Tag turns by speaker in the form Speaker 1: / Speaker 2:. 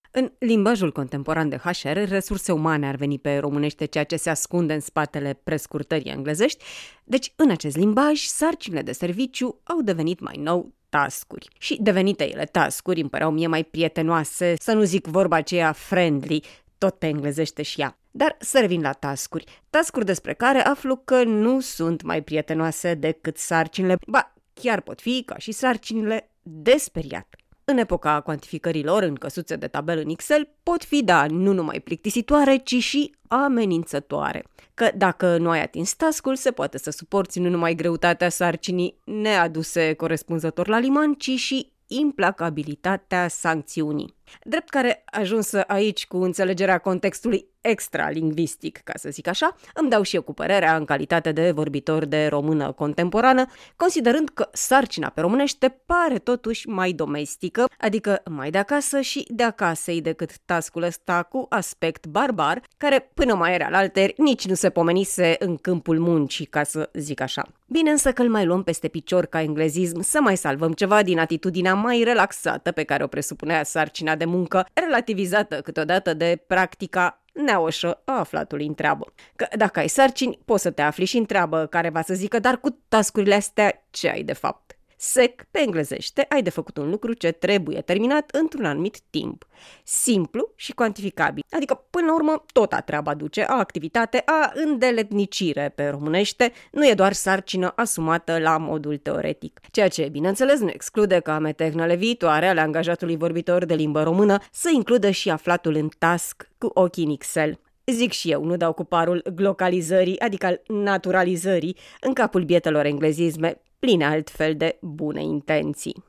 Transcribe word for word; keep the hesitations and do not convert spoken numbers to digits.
Speaker 1: În limbajul contemporan de H R, resurse umane ar veni pe românește ceea ce se ascunde în spatele prescurtării englezești, deci în acest limbaj, sarcinile de serviciu au devenit mai nou task-uri. Și devenite ele task-uri îmi păreau mie mai prietenoase, să nu zic vorba aceea friendly, tot pe englezește și ea. Dar să revin la task-uri. Task-uri despre care aflu că nu sunt mai prietenoase decât sarcinile, ba, chiar pot fi ca și sarcinile de speriat. În epoca cuantificărilor în căsuțe de tabel în Excel pot fi, da, nu numai plictisitoare, ci și amenințătoare. Că dacă nu ai atins task-ul, se poate să suporți nu numai greutatea sarcinii neaduse corespunzător la liman, ci și implacabilitatea sancțiunii. Drept care, ajunsă aici cu înțelegerea contextului extralingvistic, ca să zic așa, îmi dau și eu cu părerea în calitate de vorbitor de română contemporană, considerând că sarcina pe românește pare totuși mai domestică, adică mai de acasă și de acasei decât task-ul ăsta cu aspect barbar, care până mai era alteri nici nu se pomenise în câmpul muncii, ca să zic așa. Bine însă că îl mai luăm peste picior ca englezism să mai salvăm ceva din atitudinea mai relaxată pe care o presupunea sarcina de muncă, relativizată câteodată de practica neaușă a aflatului în treabă. Că dacă ai sarcini, poți să te afli și în treabă care va să zică, dar cu task-urile astea ce ai de fapt? Sec, pe englezește, ai de făcut un lucru ce trebuie terminat într-un anumit timp. Simplu și cuantificabil. Adică, până la urmă, tot a treaba duce, a activitate, a îndeletnicire pe românește, nu e doar sarcină asumată la modul teoretic. Ceea ce, bineînțeles, nu exclude ca metehnele viitoare ale angajatului vorbitor de limbă română să includă și aflatul în task cu ochii în Excel. Zic și eu, nu dau cu parul glocalizării, adică al naturalizării, în capul bietelor englezisme, pline altfel de bune intenții.